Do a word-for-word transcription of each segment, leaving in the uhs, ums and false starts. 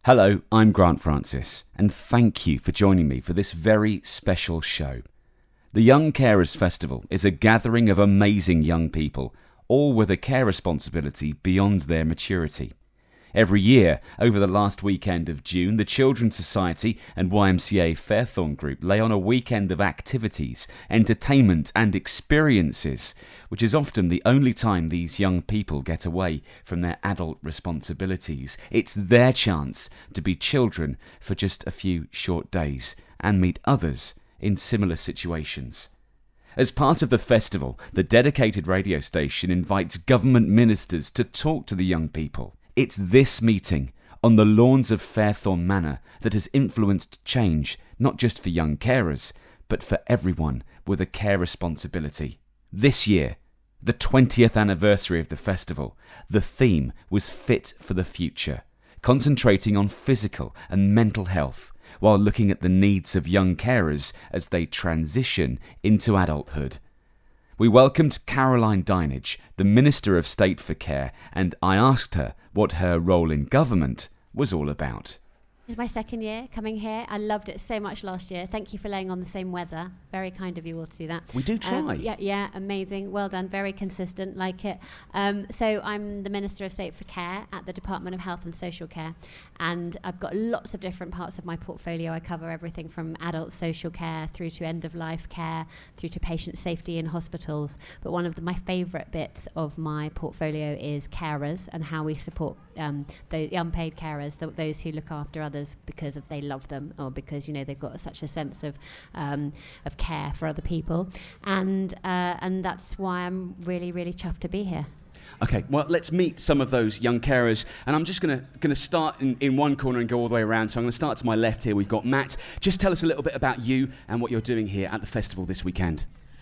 Hello, I'm Grant Francis, and thank you for joining me for this very special show. The Young Carers Festival is a gathering of amazing young people, all with a care responsibility beyond their maturity. Every year, over the last weekend of June, the Children's Society and Y M C A Fairthorne Group lay on a weekend of activities, entertainment and experiences, which is often the only time these young people get away from their adult responsibilities. It's their chance to be children for just a few short days and meet others in similar situations. As part of the festival, the dedicated radio station invites government ministers to talk to the young people. It's this meeting on the lawns of Fairthorne Manor that has influenced change, not just for young carers, but for everyone with a care responsibility. This year, the twentieth anniversary of the festival, the theme was Fit for the Future, concentrating on physical and mental health while looking at the needs of young carers as they transition into adulthood. We welcomed Caroline Dinenage, the Minister of State for Care, and I asked her what her role in government was all about. This is my second year coming here. I loved it so much last year. Thank you for laying on the same weather. Very kind of you all to do that. We do try. Um, yeah, yeah, amazing. Well done. Very consistent. Like it. Um, so I'm the Minister of State for Care at the Department of Health and Social Care, and I've got lots of different parts of my portfolio. I cover everything from adult social care through to end-of-life care, through to patient safety in hospitals. But one of the, my favourite bits of my portfolio is carers and how we support um, the unpaid carers, th- those who look after others because of they love them or because you know they've got such a sense of um, of care for other people, and uh, and that's why I'm really really chuffed to be here. Okay, well, let's meet some of those young carers, and I'm just going to going to start in, in one corner and go all the way around. So I'm going to start to my left here. We've got Matt. Just tell us a little bit about you and what you're doing here at the festival this weekend.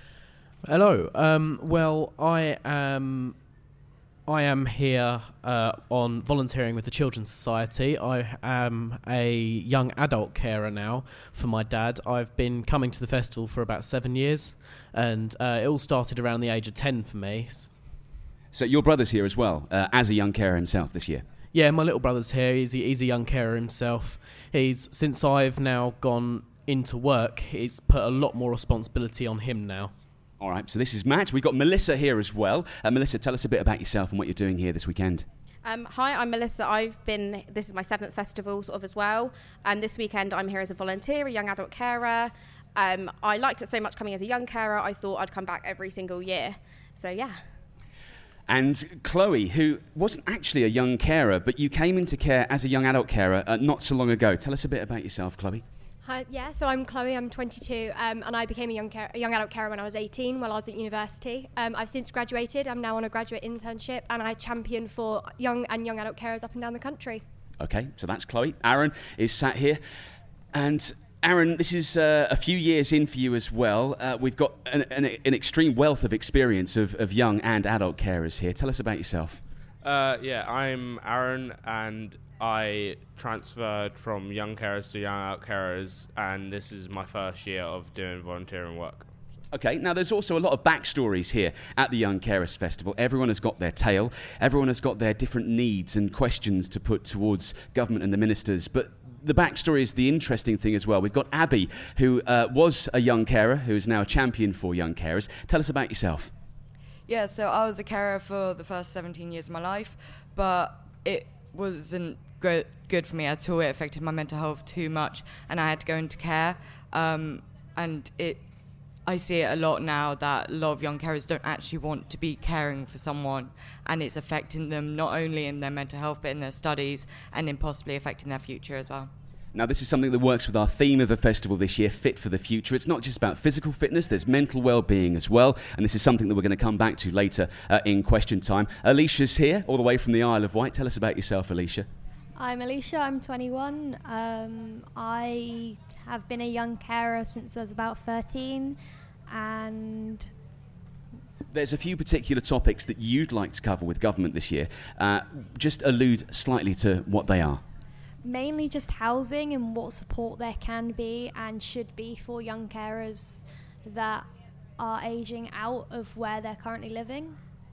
Hello. Um, well, I am. I am here uh, on volunteering with the Children's Society. I am a young adult carer now for my dad. I've been coming to the festival for about seven years, and uh, it all started around the age of ten for me. So your brother's here as well, uh, as a young carer himself this year? Yeah, my little brother's here. He's a, he's a young carer himself. He's since I've now gone into work, it's put a lot more responsibility on him now. All right, so this is Matt. We've got Melissa here as well. Uh, Melissa, tell us a bit about yourself and what you're doing here this weekend. Um, hi, I'm Melissa. I've been, this is my seventh festival sort of as well. And this weekend I'm here as a volunteer, a young adult carer. Um, I liked it so much coming as a young carer, I thought I'd come back every single year. So yeah. And Chloe, who wasn't actually a young carer, but you came into care as a young adult carer uh, not so long ago. Tell us a bit about yourself, Chloe. Hi, yeah, so I'm Chloe, I'm twenty-two, um, and I became a young, care, a young adult carer when I was eighteen, while I was at university. Um, I've since graduated, I'm now on a graduate internship, and I champion for young and young adult carers up and down the country. Okay, so that's Chloe. Aaron is sat here. And Aaron, this is uh, a few years in for you as well. Uh, we've got an, an, an extreme wealth of experience of, of young and adult carers here. Tell us about yourself. Uh, yeah, I'm Aaron, and I transferred from young carers to young adult carers, and this is my first year of doing volunteering work. Okay, now there's also a lot of backstories here at the Young Carers Festival. Everyone has got their tale, everyone has got their different needs and questions to put towards government and the ministers, but the backstory is the interesting thing as well. We've got Abby, who uh, was a young carer, who is now a champion for young carers. Tell us about yourself. Yeah, so I was a carer for the first seventeen years of my life, but it wasn't good, good for me at all. It affected my mental health too much, and I had to go into care. Um, and it, I see it a lot now that a lot of young carers don't actually want to be caring for someone, and it's affecting them not only in their mental health, but in their studies, and in possibly affecting their future as well. Now, this is something that works with our theme of the festival this year, Fit for the Future. It's not just about physical fitness, there's mental well-being as well, and this is something that we're going to come back to later uh, in question time. Alicia's here, all the way from the Isle of Wight. Tell us about yourself, Alicia. I'm Alicia, I'm twenty-one. Um, I have been a young carer since I was about thirteen, and... There's a few particular topics that you'd like to cover with government this year. Uh, just allude slightly to what they are. Mainly just housing and what support there can be and should be for young carers that are ageing out of where they're currently living.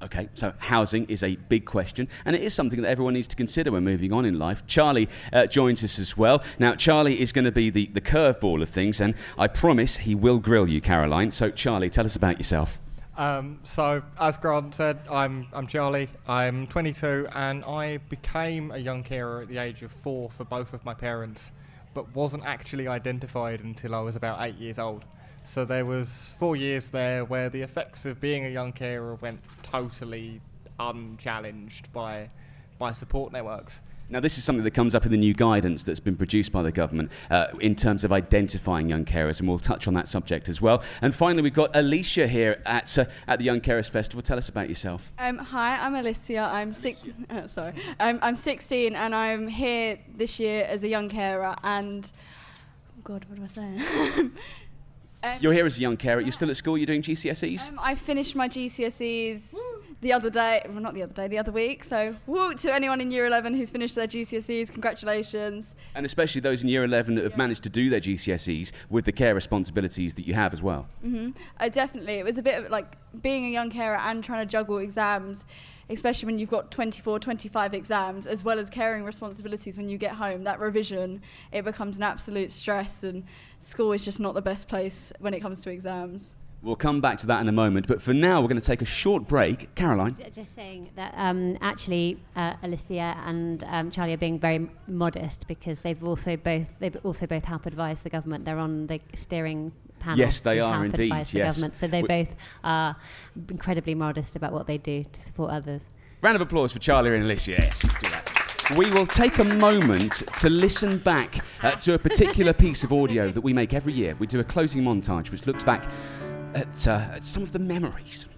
Okay, so housing is a big question, and it is something that everyone needs to consider when moving on in life. Charlie uh, joins us as well. Now, Charlie is going to be the, the curveball of things, and I promise he will grill you, Caroline. So, Charlie, tell us about yourself. Um, so, as Grant said, I'm I'm Charlie. I'm twenty-two, and I became a young carer at the age of four for both of my parents, but wasn't actually identified until I was about eight years old. So there was four years there where the effects of being a young carer went totally unchallenged by by support networks. Now, this is something that comes up in the new guidance that's been produced by the government uh, in terms of identifying young carers, and we'll touch on that subject as well. And finally, we've got Alicia here at uh, at the Young Carers Festival. Tell us about yourself. Um, hi, I'm Alicia. I'm six. Oh, sorry, I'm I'm sixteen, and I'm here this year as a young carer. And oh God, what do I say? Um, You're here as a young carer. You're still at school. You're doing G C S Es. Um, I finished my G C S Es the other day. Well, not the other day, the other week. So, woo to anyone in Year eleven who's finished their G C S Es. Congratulations. And especially those in Year eleven that have yeah. managed to do their G C S Es with the care responsibilities that you have as well. Mm-hmm. Uh, definitely, it was a bit of like being a young carer and trying to juggle exams, especially when you've got twenty-four, twenty-five exams, as well as caring responsibilities when you get home. That revision, it becomes an absolute stress, and school is just not the best place when it comes to exams. We'll come back to that in a moment, but for now we're going to take a short break. Caroline? Just saying that um, actually uh, Alicia and um, Charlie are being very m- modest because they've also both they've also both help advise the government. They're on the steering panel. Yes, they who are help indeed, advise the yes. government, so they We- both are incredibly modest about what they do to support others. Round of applause for Charlie and Alicia. Yes, let's do that. We will take a moment to listen back uh, to a particular piece of audio that we make every year. We do a closing montage which looks back at, uh, at some of the memories